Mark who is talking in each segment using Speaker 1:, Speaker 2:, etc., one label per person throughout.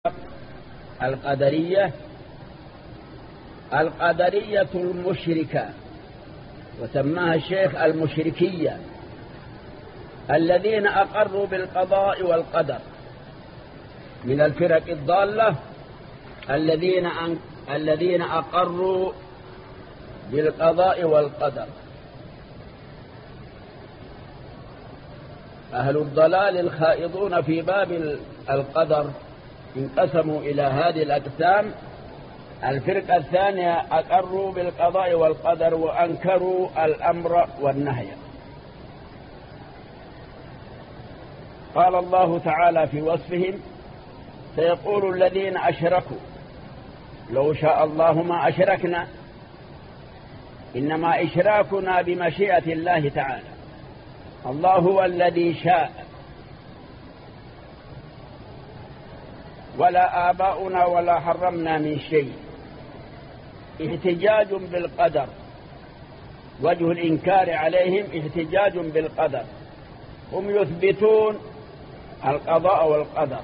Speaker 1: القدرية المشركة، وسماها الشيخ المشركية، الذين أقروا بالقضاء والقدر من الفرق الضالة، الذين أقروا بالقضاء والقدر. أهل الضلال الخائضون في باب القدر انقسموا إلى هذه الأقسام. الفرقة الثانية أقروا بالقضاء والقدر وأنكروا الأمر والنهي. قال الله تعالى في وصفهم: سيقول الذين أشركوا لو شاء الله ما أشركنا. إنما إشراكنا بمشيئة الله تعالى. الله هو الذي شاء، ولا آباؤنا ولا حرمنا من شيء. احتجاج بالقدر، وجه الإنكار عليهم احتجاج بالقدر. هم يثبتون القضاء والقدر.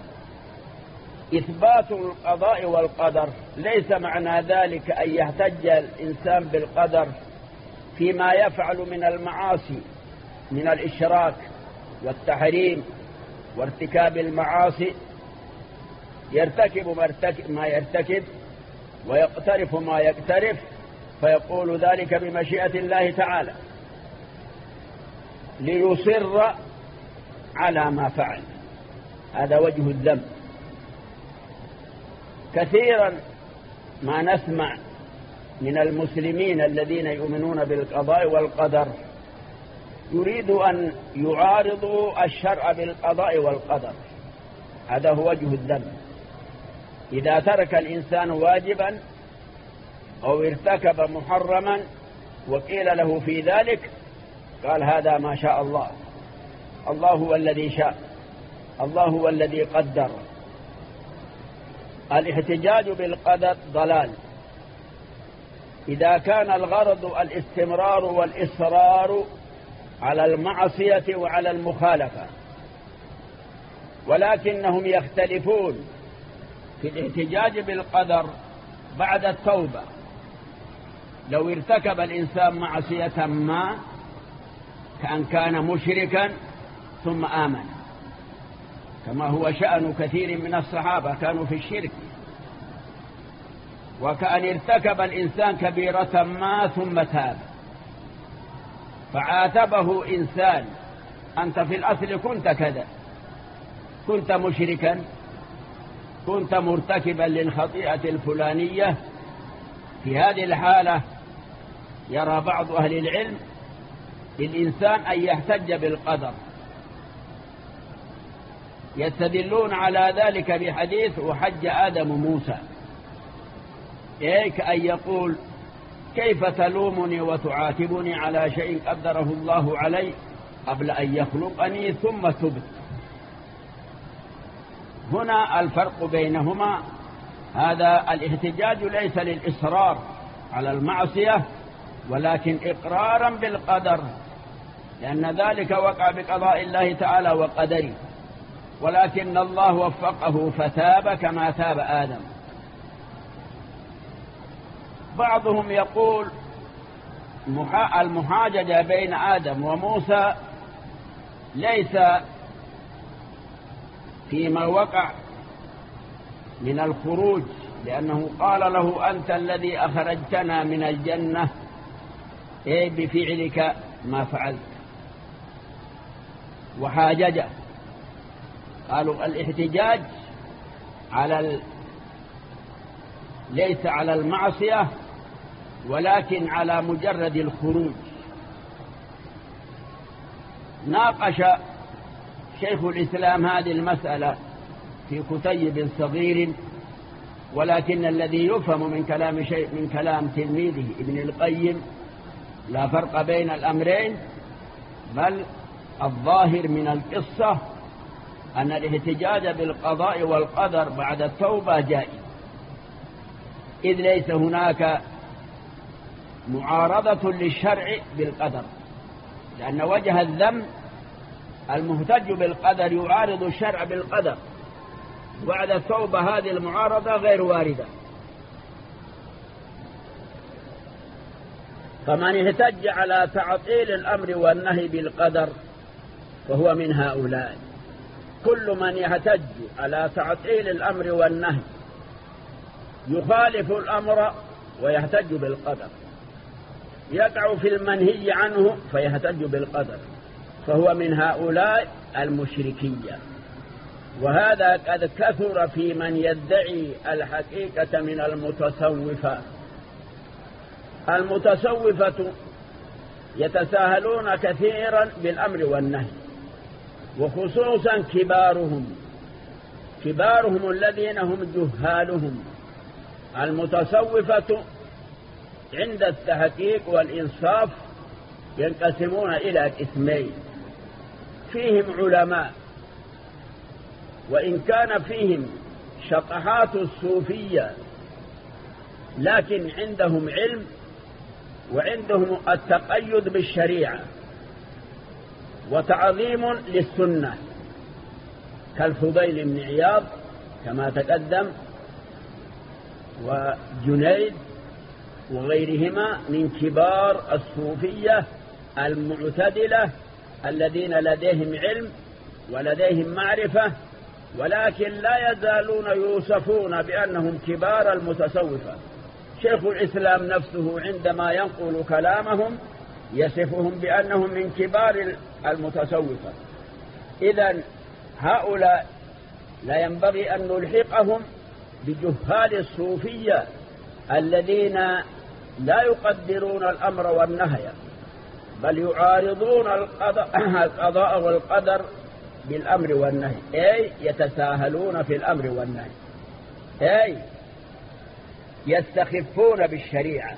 Speaker 1: إثبات القضاء والقدر ليس معنى ذلك أن يحتج الإنسان بالقدر فيما يفعل من المعاصي، من الإشراك والتحريم وارتكاب المعاصي. يرتكب ما يرتكب ويقترف ما يقترف، فيقول ذلك بمشيئة الله تعالى ليصر على ما فعل. هذا وجه الذنب. كثيرا ما نسمع من المسلمين الذين يؤمنون بالقضاء والقدر يريد أن يعارضوا الشرع بالقضاء والقدر. هذا هو وجه الذنب. إذا ترك الإنسان واجبا أو ارتكب محرما وقيل له في ذلك، قال هذا ما شاء الله، الله هو الذي شاء، الله هو الذي قدر. الاحتجاج بالقدر ضلال إذا كان الغرض الاستمرار والإصرار على المعصية وعلى المخالفة، ولكنهم يختلفون في الاحتجاج بالقدر بعد التوبة. لو ارتكب الإنسان معصية ما، كان مشركا ثم آمن، كما هو شأن كثير من الصحابة كانوا في الشرك. وكأن ارتكب الإنسان كبيرة ما ثم تاب، فعاتبه إنسان: أنت في الأصل كنت كذا، كنت مشركا، كنت مرتكبا للخطيئة الفلانية. في هذه الحالة يرى بعض أهل العلم للإنسان أن يحتج بالقدر. يستدلون على ذلك بحديث: وحج آدم موسى، كأن يقول: كيف تلومني وتعاتبني على شيء قدره الله علي قبل أن يخلقني ثم تبت. هنا الفرق بينهما. هذا الاحتجاج ليس للإصرار على المعصية، ولكن إقرارا بالقدر، لأن ذلك وقع بقضاء الله تعالى وقدره، ولكن الله وفقه فتاب كما تاب آدم. بعضهم يقول المحاججة بين آدم وموسى ليس فيما وقع من الخروج، لأنه قال له: أنت الذي أخرجتنا من الجنة بفعلك ما فعلت. وحاججه. قالوا الاحتجاج ليس على المعصية، ولكن على مجرد الخروج. ناقش شيخ الإسلام هذه المسألة في كتيب صغير، ولكن الذي يفهم من كلام تلميذه ابن القيم لا فرق بين الأمرين، بل الظاهر من القصة أن الاحتجاج بالقضاء والقدر بعد التوبة جائز، إذ ليس هناك معارضة للشرع بالقدر، لأن وجه الذنب المهتج بالقدر يعارض الشرع بالقدر، بعد التوبة هذه المعارضة غير واردة. فمن احتج على تعطيل الأمر والنهي بالقدر فهو من هؤلاء. كل من يحتج على تعطيل الأمر والنهي يخالف الأمر ويحتج بالقدر، يقع في المنهي عنه فيحتج بالقدر، فهو من هؤلاء المشركية. وهذا قد كثر في من يدعي الحقيقة من المتصوفة. المتصوفة يتساهلون كثيرا بالأمر والنهي، وخصوصا كبارهم الذين هم جهالهم. المتصوفة عند التحقيق والإنصاف ينقسمون إلى قسمين: فيهم علماء، وإن كان فيهم شطحات الصوفية لكن عندهم علم وعندهم التقيد بالشريعة وتعظيم للسنة، كالفضيل بن عياض كما تقدم، وجنيد وغيرهما من كبار الصوفية المعتدلة الذين لديهم علم ولديهم معرفة، ولكن لا يزالون يوصفون بأنهم كبار المتصوفة. شيخ الإسلام نفسه عندما ينقل كلامهم يصفهم بأنهم من كبار المتصوفة. إذن هؤلاء لا ينبغي أن نلحقهم بجهال الصوفية الذين لا يقدرون الأمر والنهي، بل يعارضون القضاء والقدر بالأمر والنهي، أي يتساهلون في الأمر والنهي، أي يستخفون بالشريعة،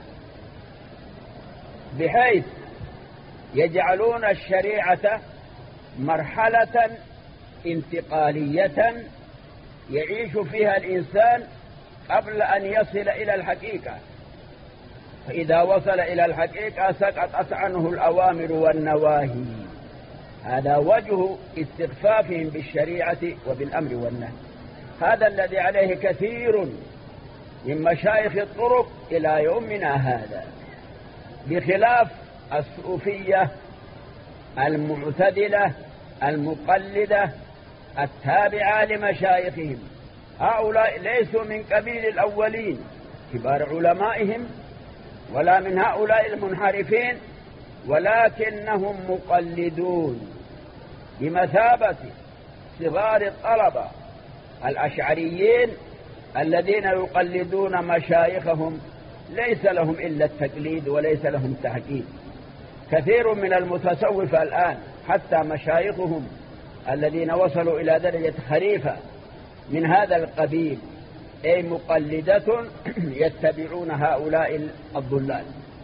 Speaker 1: بحيث يجعلون الشريعة مرحلة انتقالية يعيش فيها الإنسان قبل أن يصل إلى الحقيقة، فإذا وصل إلى الحقيقة سقطت عنه الأوامر والنواهي. هذا وجه استخفافهم بالشريعة وبالأمر والنهي. هذا الذي عليه كثير من مشايخ الطرق إلى يومنا هذا، بخلاف الصوفية المعتدلة المقلدة التابعة لمشايخهم. هؤلاء ليسوا من قبيل الأولين كبار علمائهم، ولا من هؤلاء المنحرفين، ولكنهم مقلدون بمثابة صغار الطلبة الأشعريين الذين يقلدون مشايخهم، ليس لهم إلا التقليد وليس لهم تحقيق. كثير من المتصوفة الآن حتى مشايخهم الذين وصلوا إلى درجة خليفة من هذا القبيل، أي مقلدة يتبعون هؤلاء الضلال.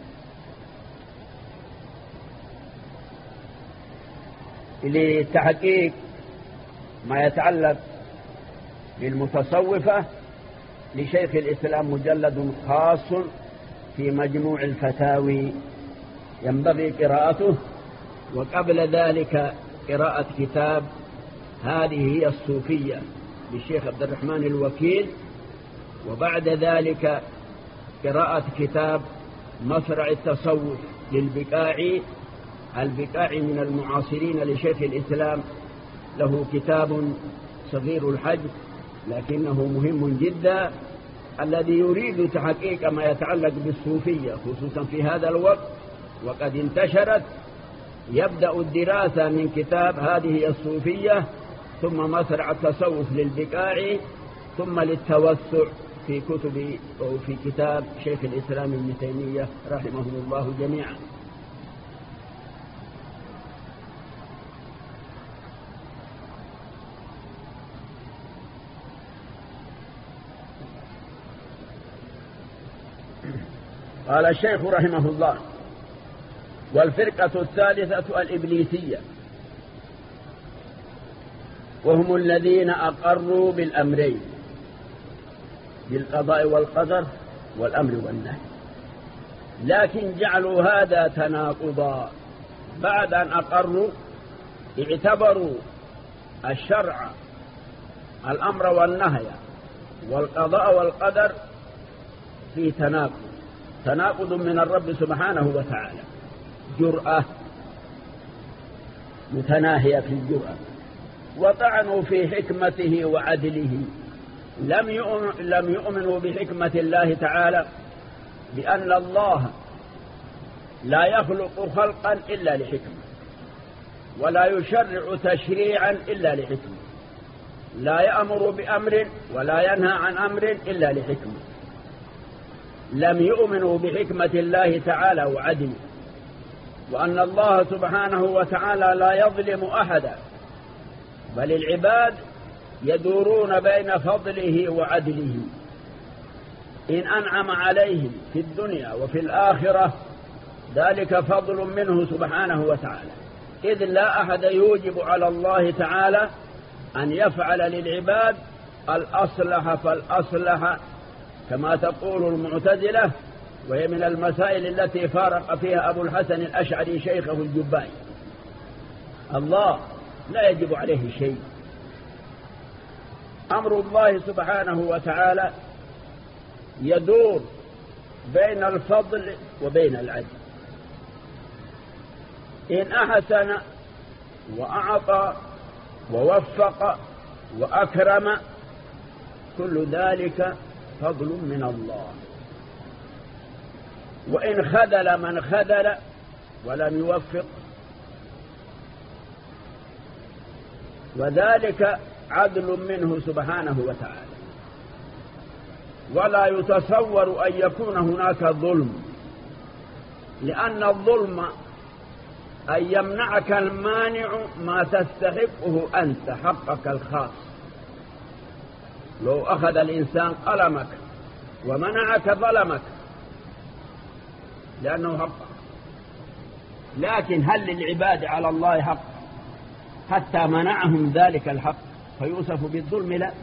Speaker 1: لتحقيق ما يتعلق بالمتصوفة لشيخ الإسلام مجلد خاص في مجموع الفتاوي ينبغي قراءته، وقبل ذلك قراءة كتاب هذه هي الصوفية للشيخ عبد الرحمن الوكيل، وبعد ذلك قراءة كتاب مصرع التصوف للبقاعي. البقاعي من المعاصرين لشيخ الإسلام، له كتاب صغير الحجم لكنه مهم جدا، الذي يريد تحقيق ما يتعلق بالصوفية خصوصا في هذا الوقت وقد انتشرت، يبدأ الدراسة من كتاب هذه الصوفية، ثم مصرع التصوف للبقاعي، ثم للتوسع في كتب أو في كتاب شيخ الإسلام ابن تيمية رحمه الله جميعا. قال الشيخ رحمه الله: والفرقة الثالثة الإبليسية، وهم الذين أقروا بالأمرين، بالقضاء والقدر والأمر والنهي، لكن جعلوا هذا تناقضا. بعد أن أقروا اعتبروا الشرع الأمر والنهي والقضاء والقدر في تناقض من الرب سبحانه وتعالى، جرأة متناهية في الجرأة، وطعنوا في حكمته وعدله، لم يؤمنوا بحكمة الله تعالى، بأن الله لا يخلق خلقا إلا لحكمة، ولا يشرع تشريعا إلا لحكمة، لا يأمر بأمر ولا ينهى عن أمر إلا لحكمة. لم يؤمنوا بحكمة الله تعالى وعدله، وأن الله سبحانه وتعالى لا يظلم أحدا، بل العباد يدورون بين فضله وعدله، إن أنعم عليهم في الدنيا وفي الآخرة ذلك فضل منه سبحانه وتعالى، إذ لا أحد يوجب على الله تعالى أن يفعل للعباد الأصلح فالأصلح، كما تقول المعتزلة، وهي من المسائل التي فارق فيها أبو الحسن الأشعري شيخه الجبائي. الله لا يجب عليه شيء، أمر الله سبحانه وتعالى يدور بين الفضل وبين العدل، إن أحسن وأعطى ووفق وأكرم كل ذلك فضل من الله، وإن خذل من خذل ولم يوفق وذلك عدل منه سبحانه وتعالى. ولا يتصور أن يكون هناك ظلم، لأن الظلم أن يمنعك المانع ما تستحقه أنت حقك الخاص. لو أخذ الإنسان قلمك ومنعك ظلمك لأنه حقك، لكن هل للعباد على الله حق حتى منعهم ذلك الحق فيوصف بالظلم؟ لا،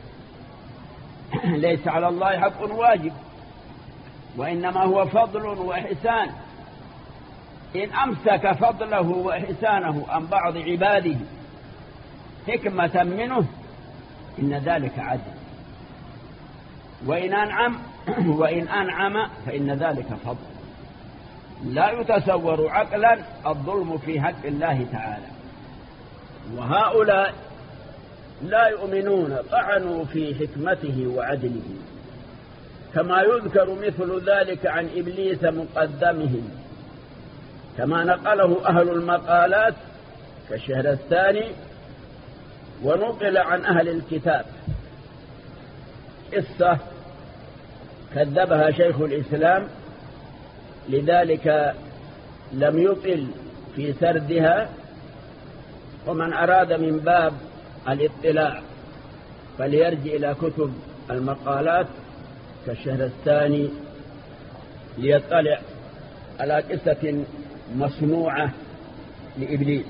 Speaker 1: ليس على الله حق واجب، وإنما هو فضل وإحسان. إن أمسك فضله وإحسانه عن بعض عباده حكمة منه إن ذلك عدل، وإن أنعم فإن ذلك فضل. لا يتصور عقلا الظلم في حق الله تعالى، وهؤلاء لا يؤمنون، طعنوا في حكمته وعدله، كما يذكر مثل ذلك عن إبليس مقدمهم، كما نقله أهل المقالات كالشهرستاني، ونقل عن أهل الكتاب قصة كذبها شيخ الإسلام، لذلك لم يطل في سردها، ومن أراد من باب الاطلاع فليرجع إلى كتب المقالات كالشهرستاني ليطلع على قصة مصنوعة لإبليس.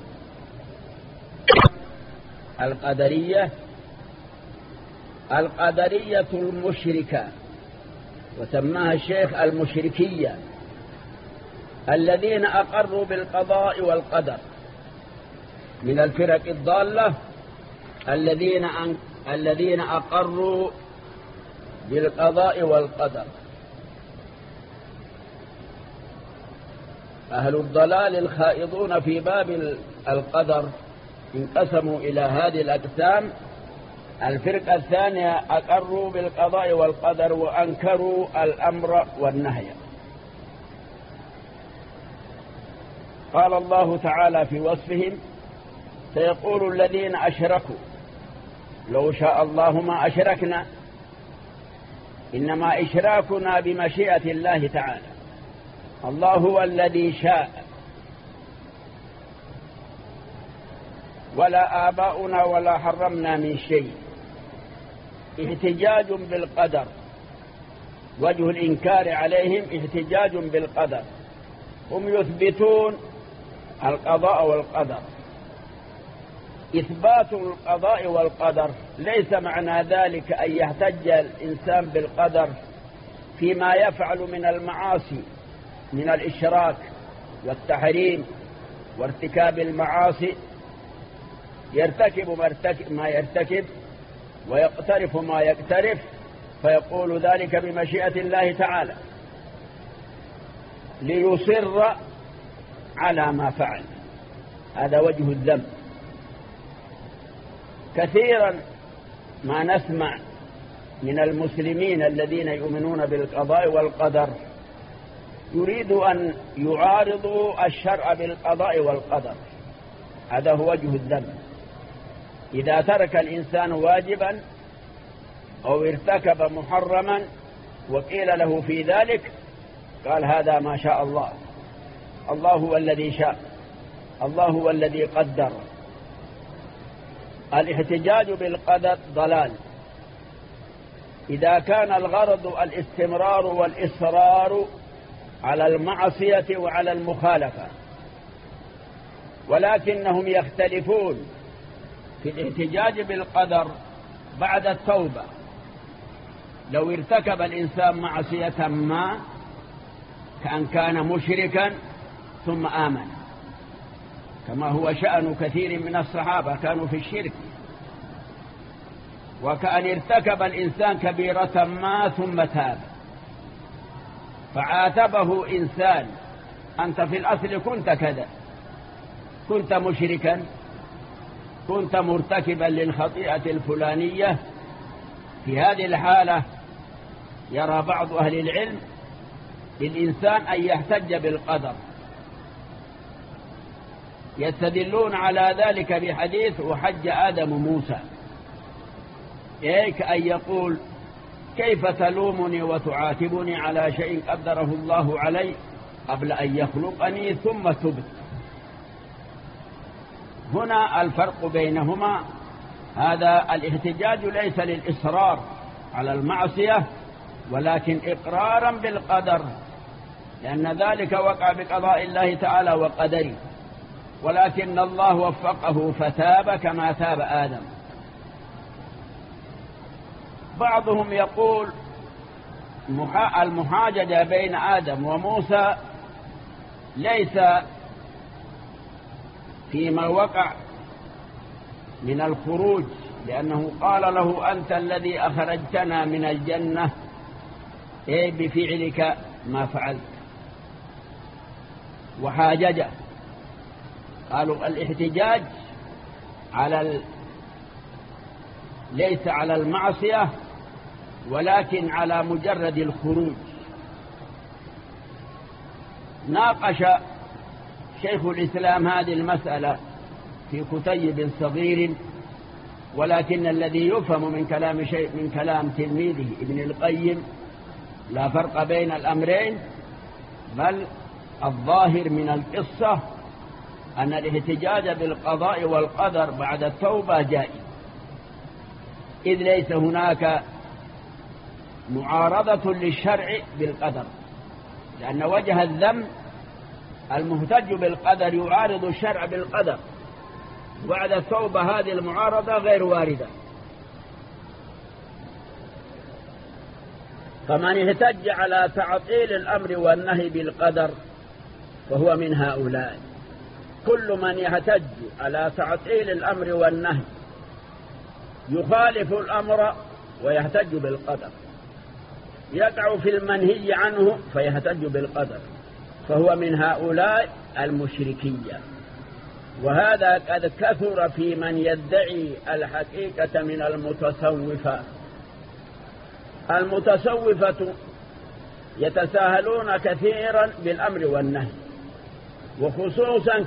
Speaker 1: القدرية المشركة، وسماها الشيخ المشركية، الذين أقروا بالقضاء والقدر، من الفرق الضالة الذين أقروا بالقضاء والقدر. أهل الضلال الخائضون في باب القدر انقسموا إلى هذه الأقسام. الفرقة الثانية أقروا بالقضاء والقدر وأنكروا الأمر والنهي. قال الله تعالى في وصفهم: سيقول الذين أشركوا لو شاء الله ما أشركنا. إنما إشراكنا بمشيئة الله تعالى، الله هو الذي شاء، ولا آباؤنا ولا حرمنا من شيء. احتجاج بالقدر، وجه الإنكار عليهم احتجاج بالقدر، هم يثبتون القضاء والقدر. إثبات القضاء والقدر ليس معنى ذلك أن يحتج الإنسان بالقدر فيما يفعل من المعاصي، من الإشراك والتحريم وارتكاب المعاصي، يرتكب ما يرتكب ويقترف ما يقترف، فيقول ذلك بمشيئة الله تعالى ليصر على ما فعل. هذا وجه الذنب. كثيرا ما نسمع من المسلمين الذين يؤمنون بالقضاء والقدر يريد أن يعارضوا الشرع بالقضاء والقدر. هذا هو وجه الذنب. إذا ترك الإنسان واجبا أو ارتكب محرما وقيل له في ذلك قال هذا ما شاء الله، الله هو الذي شاء، الله هو الذي قدر. الاحتجاج بالقدر ضلال إذا كان الغرض الاستمرار والإصرار على المعصية وعلى المخالفة، ولكنهم يختلفون في الاحتجاج بالقدر بعد التوبة. لو ارتكب الإنسان معصية ما كان مشركا ثم آمن، كما هو شأن كثير من الصحابة كانوا في الشرك، وكأن ارتكب الإنسان كبيرة ما ثم تاب، فعاتبه إنسان أنت في الأصل كنت كذا، كنت مشركا، كنت مرتكبا للخطيئة الفلانية. في هذه الحالة يرى بعض أهل العلم للإنسان أن يحتج بالقدر، يستدلون على ذلك بحديث وحج آدم موسى، كأن يقول كيف تلومني وتعاتبني على شيء قدره الله علي قبل أن يخلقني ثم تبت. هنا الفرق بينهما. هذا الاحتجاج ليس للإصرار على المعصية ولكن إقرارا بالقدر، لأن ذلك وقع بقضاء الله تعالى وقدره، ولكن الله وفقه فتاب كما تاب آدم. بعضهم يقول المحاججة بين آدم وموسى ليس فيما وقع من الخروج، لأنه قال له أنت الذي أخرجتنا من الجنة بفعلك ما فعلت، وحاججه. قالوا الاحتجاج ليس على المعصية ولكن على مجرد الخروج. ناقش شيخ الإسلام هذه المسألة في كتيب صغير، ولكن الذي يفهم من كلام تلميذه ابن القيم لا فرق بين الأمرين، بل الظاهر من القصة أن الاحتجاج بالقضاء والقدر بعد التوبة جائز، إذ ليس هناك معارضة للشرع بالقدر، لأن وجه الذنب المهتج بالقدر يعارض الشرع بالقدر. بعد التوبة هذه المعارضة غير واردة. فمن احتج على تعطيل الأمر والنهي بالقدر فهو من هؤلاء. كل من يحتج على تعطيل الأمر والنهي يخالف الأمر ويحتج بالقدر، يقع في المنهي عنه فيحتج بالقدر، فهو من هؤلاء المشركية. وهذا قد كثر في من يدعي الحقيقة من المتصوفة. المتصوفة يتساهلون كثيرا بالأمر والنهي، وخصوصا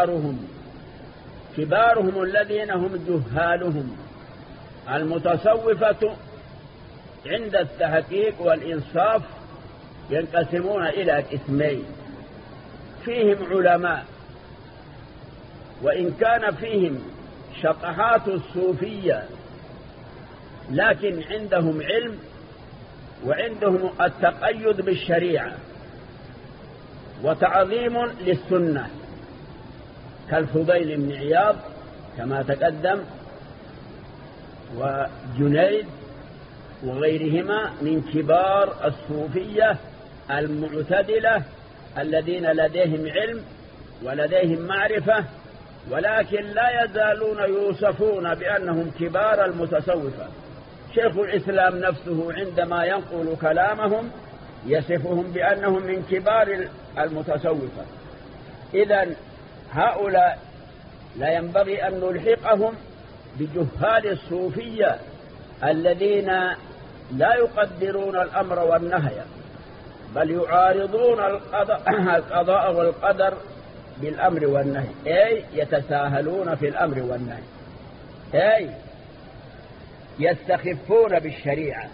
Speaker 1: كبارهم الذين هم جهالهم. المتصوفة عند التحقيق والإنصاف ينقسمون إلى قسمين: فيهم علماء، وإن كان فيهم شطحات الصوفية لكن عندهم علم وعندهم التقيد بالشريعة وتعظيم للسنة، كالفضيل بن عياض كما تقدم، وجنيد وغيرهما من كبار الصوفية المعتدلة الذين لديهم علم ولديهم معرفة، ولكن لا يزالون يوصفون بأنهم كبار المتصوفة، شيخ الإسلام نفسه عندما ينقل كلامهم يصفهم بأنهم من كبار المتصوفة. إذن هؤلاء لا ينبغي أن نلحقهم بجهال الصوفية الذين لا يقدرون الأمر والنهي، بل يعارضون القضاء والقدر بالأمر والنهي، أي يتساهلون في الأمر والنهي، أي يستخفون بالشريعة،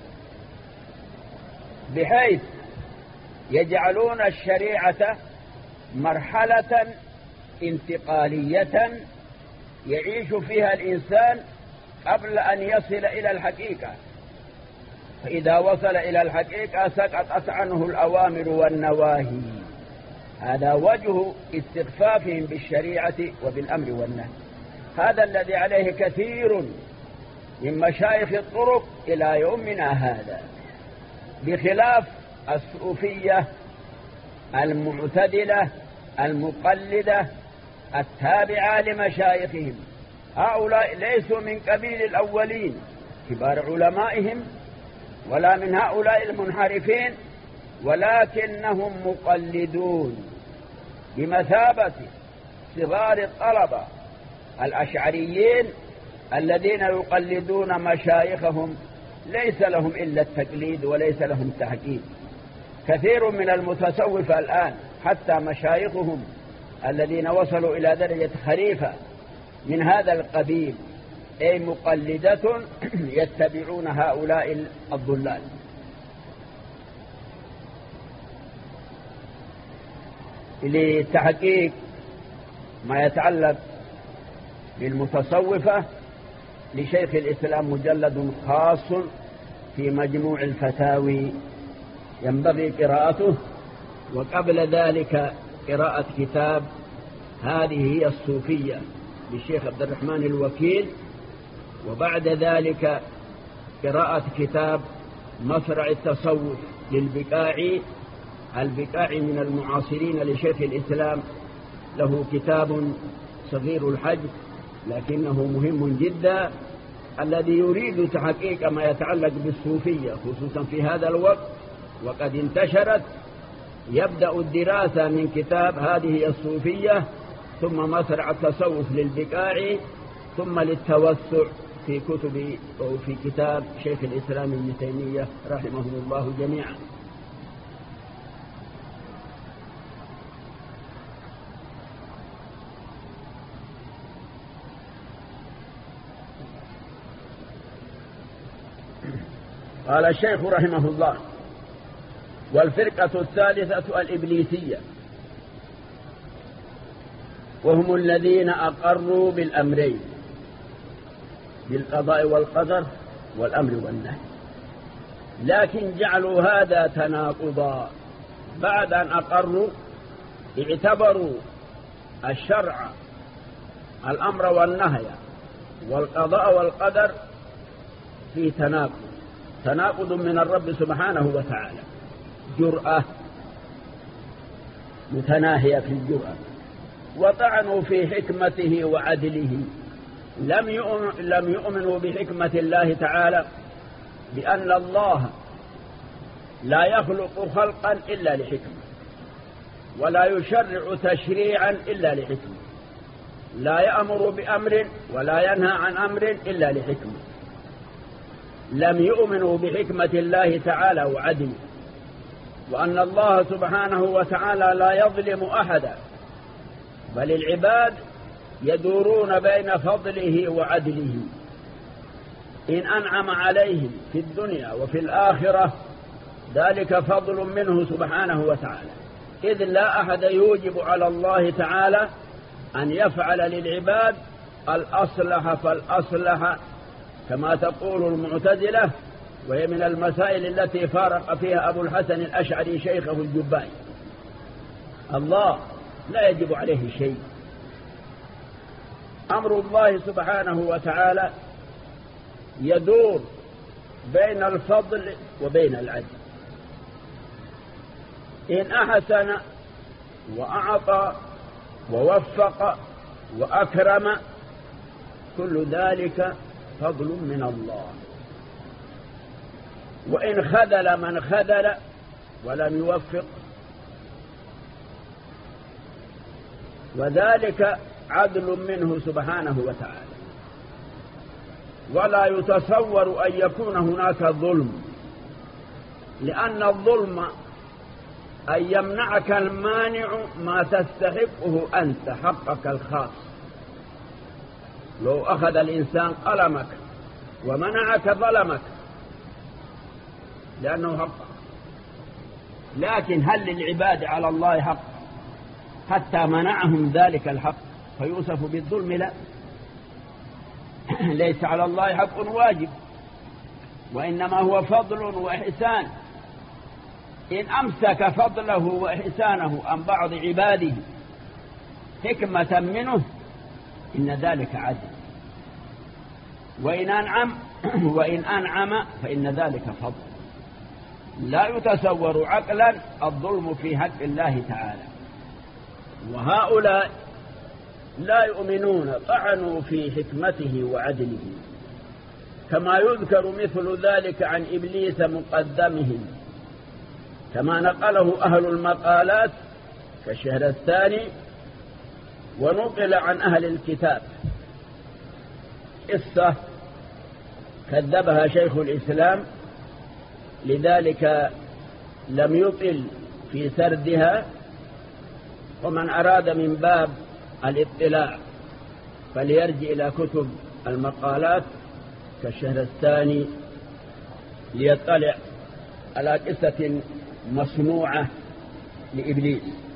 Speaker 1: بحيث يجعلون الشريعة مرحلة انتقالية يعيش فيها الإنسان قبل أن يصل إلى الحقيقة، فإذا وصل إلى الحقيقة سقطت عنه الأوامر والنواهي. هذا وجه استخفافهم بالشريعة وبالأمر والنهي. هذا الذي عليه كثير من مشايخ الطرق إلى يومنا هذا، بخلاف الصوفية المعتدلة المقلدة التابعة لمشايخهم. هؤلاء ليسوا من قبيل الأولين كبار علمائهم، ولا من هؤلاء المنحرفين، ولكنهم مقلدون بمثابة صغار الطلبة الأشعريين الذين يقلدون مشايخهم، ليس لهم إلا التقليد وليس لهم تحقيق. كثير من المتصوفة الآن حتى مشايخهم الذين وصلوا إلى درجة خليفة من هذا القبيل، أي مقلدة يتبعون هؤلاء الضلال. لتحقيق ما يتعلق بالمتصوفة لشيخ الإسلام مجلد خاص في مجموع الفتاوي ينبغي قراءته، وقبل ذلك قراءة كتاب هذه هي الصوفية للشيخ عبد الرحمن الوكيل، وبعد ذلك قراءة كتاب مصرع التصوف للبقاعي. البقاعي من المعاصرين لشيخ الإسلام، له كتاب صغير الحجم لكنه مهم جدا، الذي يريد تحقيق ما يتعلق بالصوفية خصوصا في هذا الوقت وقد انتشرت، يبدأ الدراسة من كتاب هذه الصوفية، ثم مصرع التصوف للبقاعي، ثم للتوسع في كتب أو في كتاب شيخ الإسلام ابن تيمية رحمه الله جميعا. قال الشيخ رحمه الله: والفرقة الثالثة الإبليسية، وهم الذين أقروا بالأمرين، بالقضاء والقدر والأمر والنهي، لكن جعلوا هذا تناقضا. بعد أن أقروا اعتبروا الشرع الأمر والنهي والقضاء والقدر في تناقض من الرب سبحانه وتعالى، جرأة متناهية في الجرأة، وطعنوا في حكمته وعدله. لم يؤمنوا بحكمة الله تعالى، بأن الله لا يخلق خلقا إلا لحكمة، ولا يشرع تشريعا إلا لحكمة، لا يأمر بأمر ولا ينهى عن أمر إلا لحكمة. لم يؤمنوا بحكمة الله تعالى وعدله، وأن الله سبحانه وتعالى لا يظلم أحدا، بل العباد يدورون بين فضله وعدله. إن أنعم عليهم في الدنيا وفي الآخرة ذلك فضل منه سبحانه وتعالى، إذ لا أحد يوجب على الله تعالى أن يفعل للعباد الأصلح فالأصلح، كما تقول المعتزلة، وهي من المسائل التي فارق فيها أبو الحسن الأشعري شيخه الجبائي. الله لا يجب عليه شيء، أمر الله سبحانه وتعالى يدور بين الفضل وبين العدل. إن أحسن وأعطى ووفق وأكرم كل ذلك فضل من الله، وإن خذل من خذل ولم يوفق، وذلك عدل منه سبحانه وتعالى. ولا يتصور أن يكون هناك ظلم، لأن الظلم أن يمنعك المانع ما تستحقه أنت، حقك الخاص. لو أخذ الإنسان قلمك ومنعك ظلمك لأنه حق. لكن هل للعباد على الله حق حتى منعهم ذلك الحق فيوصف بالظلم؟ لا، ليس على الله حق واجب، وإنما هو فضل وإحسان. إن أمسك فضله وإحسانه عن بعض عباده حكمة منه إن ذلك عدل، وإن أنعم فإن ذلك فضل. لا يتصور عقلا الظلم في حق الله تعالى. وهؤلاء لا يؤمنون، طعنوا في حكمته وعدله، كما يذكر مثل ذلك عن إبليس مقدمهم، كما نقله أهل المقالات كالشهرستاني، ونقل عن أهل الكتاب قصة كذبها شيخ الإسلام، لذلك لم يطل في سردها. ومن أراد من باب الاطلاع فليرجع إلى كتب المقالات كالشهرستاني ليطلع على قصة مصنوعة لإبليس.